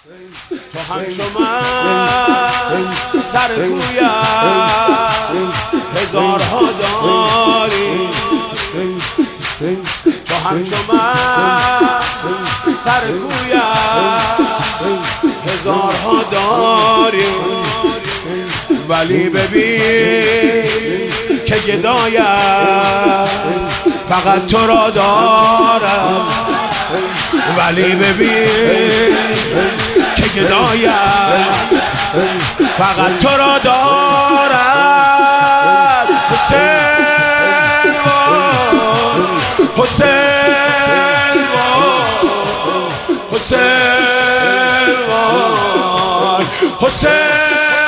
تو همچو من سر کویم هزارها داری، تو همچو من سر کویم هزارها داری، ولی ببین که گدایم فقط تو را دارم، ولی ببین که گدایم فقط تو را دارم. حسین حسین حسین حسین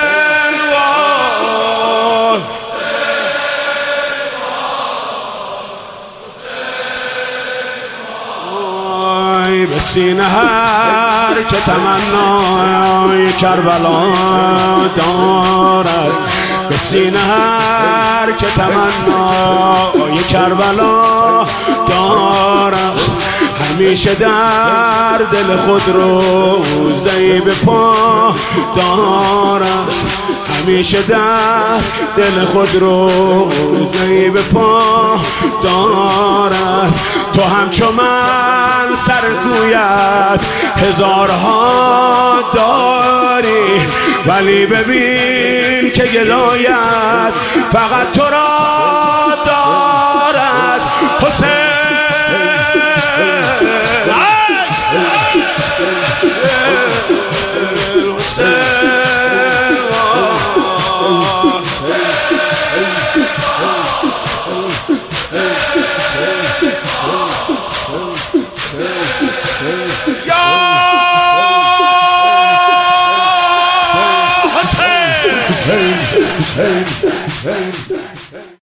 به سینه هر که تمنای کربلا دارد، به سینه هر که تمنای کربلا دارد، همیشه در دل خود روزه‌ای به پا دارد، همیشه در دل خود روزه‌ای به پا دارد. تو همچو من سر کویت هزارها داری، ولی ببین که گدایت فقط تو را دارد. حسین Hussein, Hussein, Hussein, Hussein.